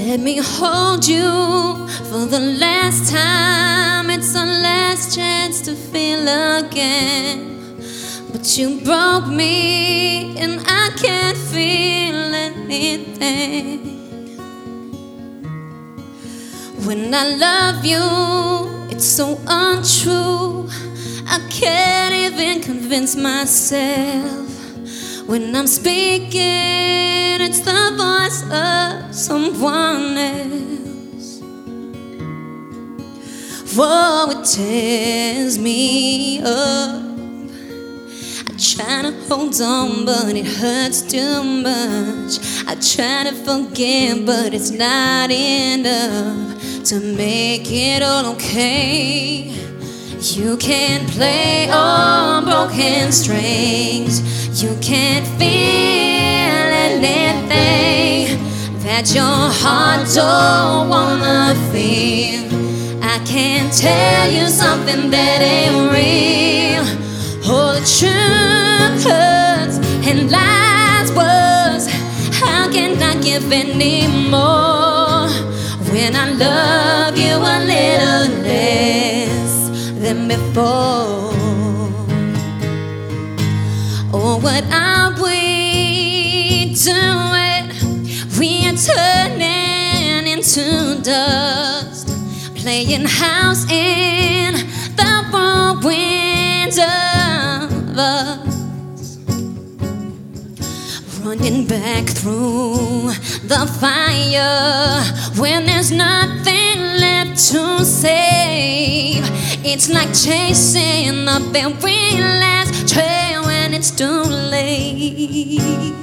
Let me hold you for the last time. It's our last chance to feel again. But you broke me and I can't feel anything. When I love you, it's so untrue. I can't even convince myself. When I'm speaking, it's the voice of someone else. Whoa, it tears me up. I try to hold on, but it hurts too much. I try to forgive, but it's not enough to make it all okay. You can't play on broken strings. You can't feel anything that your heart don't wanna feel. I can't tell you something that ain't real. All the truth hurts and lies worse. How can I give any more when I love you a little less than before? Oh, what are we doing? We are turning into dust, playing house in the whirlwind of us, running back through the fire when there's nothing left to save. It's like chasing the very last trail when it's too late.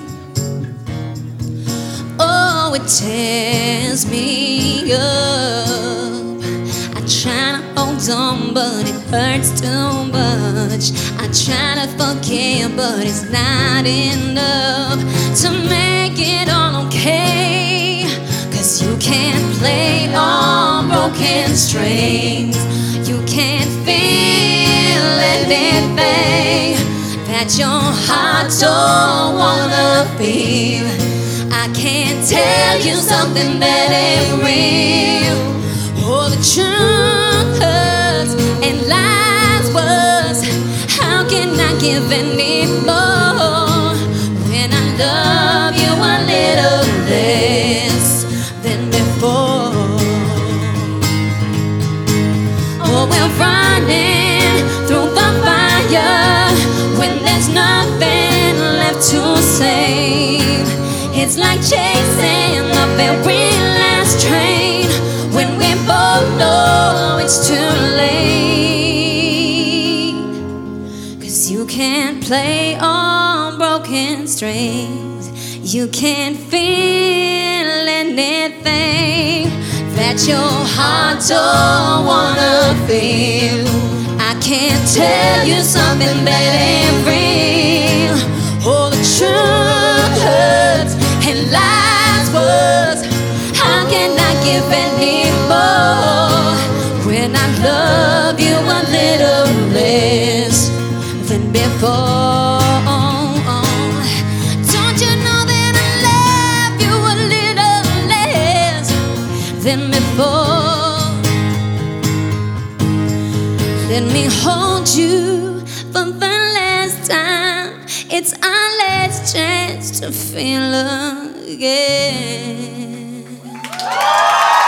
Oh, it tears me up. I try to hold on, but it hurts too much. I try to forgive, but it's not enough to make it all okay. 'Cause you can't play on broken strings. You can't feel anything that your heart don't wanna feel. I can't tell you something that ain't real. Oh, the truth hurts and lies worse. How can I give any more when I love you a little less than before? Oh, we're running through the fire when there's nothing left to save. It's like chasing the very last train when we both know it's too late. 'Cause you can't play on broken strings. You can't feel anything that your heart don't wanna feel. I can't tell you something that ain't real. Oh, the truth hurts and lies worse. How can I give any more when I love you a little less than before? Don't you know that I love you a little less than before? Let me hold you for the last time. It's our last chance to feel again.